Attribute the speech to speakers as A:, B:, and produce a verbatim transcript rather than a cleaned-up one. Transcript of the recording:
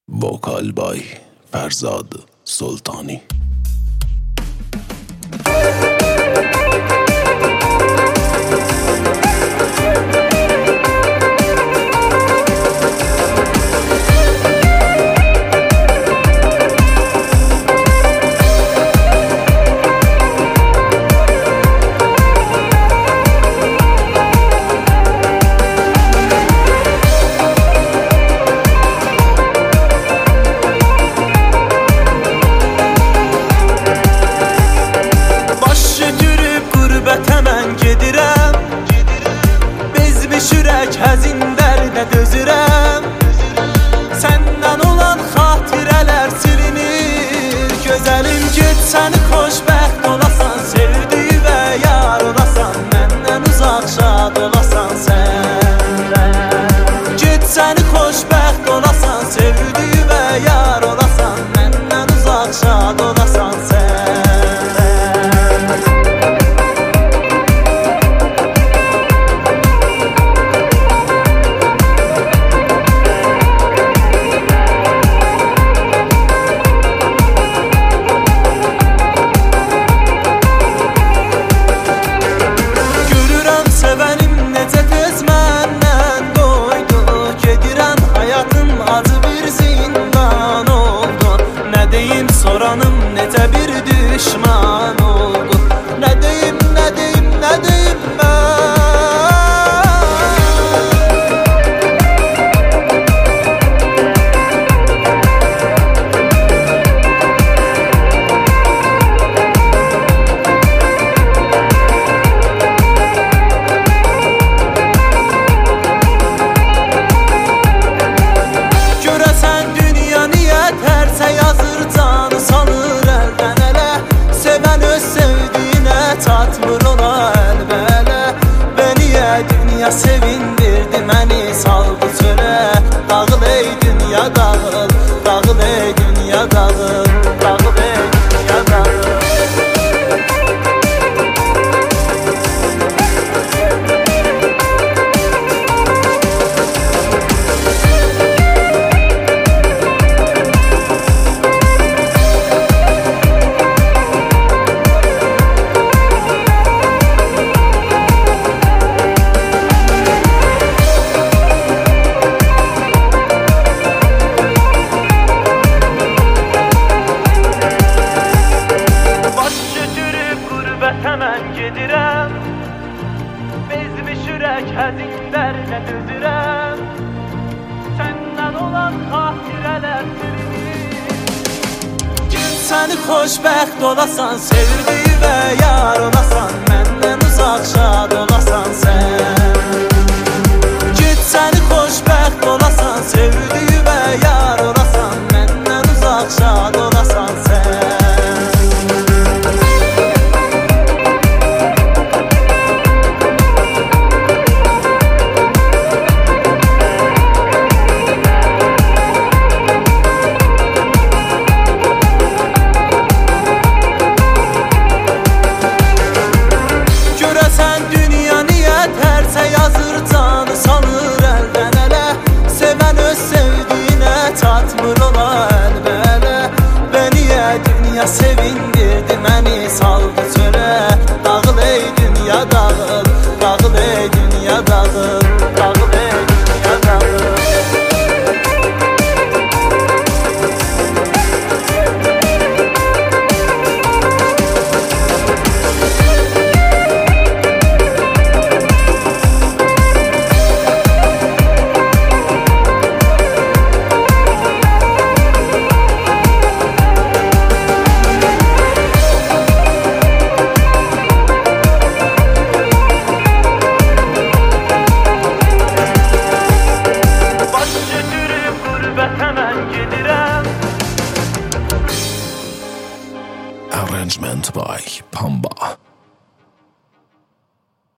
A: وکال بای فرزاد سلطانی.
B: Həzin dərdə dözürəm, səndən olan xatirələr silinir. Gözəlim get səni xoşbəxt olasan, sevdiyi və yar olasan, məndən uzaq şad olasan sən. Get səni xoşbəxt olasan, sevdiyi və yar olasan, məndən uzaq şad olasan sən. Soranım necə bir düşman oldu, nə deyim, nə deyim, nə deyim mən. Görəsən dünya niyə tərsə yazır canı salır əldən ələ, sevən öz sevdiyinə çatmır ona əlbələ. Və niyə dünya sevindirdi məni saldı çölə. Dağıl ey dünya dağıl, dağıl ey dünya dağıl, dağıl ey dünya dağıl. Həmən gedirəm, bezmiş ürək həzin dərinə dözürəm, səndən olan xatirələr silinir. Gül səni xoşbəxt olasan, sevdiyi və yar olasan, məndən uzaq şad olasan sən. Gül səni xoşbəxt olasan, sevdiyi və yar olasan, məndən uzaq şad olasan sən. Yazır canı salır əldən ələ, sevən öz sevdiyinə çatmır ola əlbələ. Və niyə dünya sevindirdi məni saldı çölə. Dağıl ey dünya dağıl, dağıl ey dünya dağıl, dağıl ey dünya dağıl.
A: Arrangement by Pamba.